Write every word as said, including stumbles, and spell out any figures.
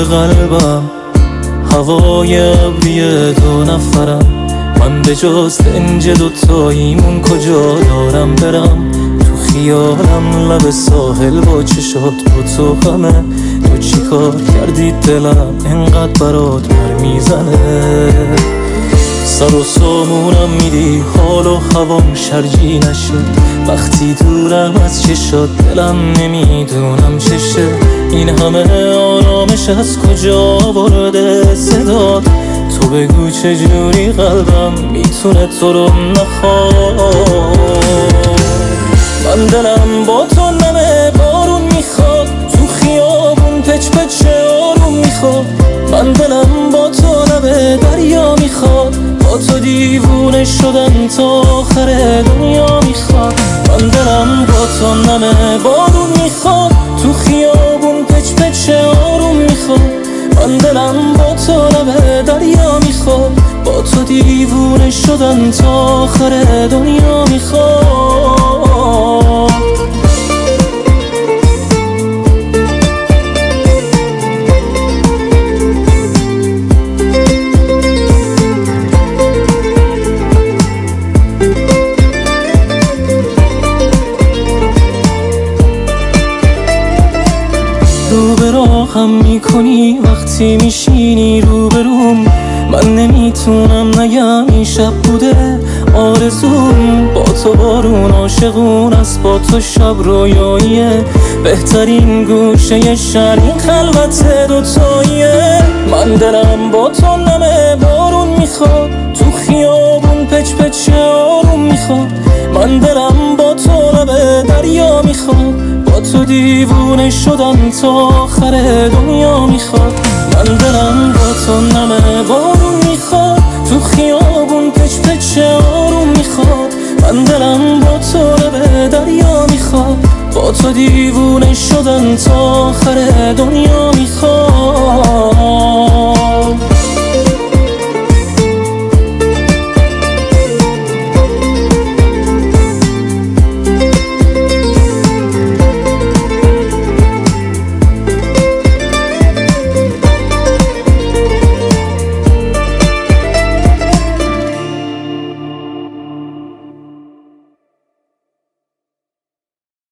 قلبم هوای ابری دو نفرم. من به جز دنج دوتاییمون کجا دارم برم؟ تو خیالم لب ساحل با چشات با تو همه. تو چی کار کردی دلم انقدر برات پر میزنه؟ سر و سامونم میدی حال و هوام شرجی نشه. وقتی دورم از چشات دلم نمیدونم چشه. این همه آرامش از کجا ورده صدات؟ تو بگو چجوری قلبم میتونه تو رو نخواد؟ من دلم با تو نمه بارون میخواد، تو خیابون پچ پچ آروم میخواد. من دلم با تو نمه دریا میخواد، با تو دیوونه شدن تا آخر دنیا میخواد. من دلم با تو نمه بارون میخواد، تو خیابون پچ پچ آروم میخواد. من دلم با تو نمه دریا میخواد، با تو دیوونه شدن تا آخر دنیا میخواد. رو به راهم میکنی وقتی میشینی روبروم. من نمیتونم نگم این شب بوده آرزوم. با تو بارون عاشقون است، با تو شب رویاییه. بهترین گوشه شهر این خلوت دوتاییه. من دلم با تو نمه بارون میخواد، تو خیابون پچ پچ آروم میخواد. من دلم با تو نمه دریا میخواد، با تو دیوونه شدن تا آخر دنیا میخواد. من دلم با تو نمه بارون میخواد، تو خیابون پچ پچ آروم میخواد. من دلم با تو نمه دریا میخواد، با تو دیوونه شدن تا آخر دنیا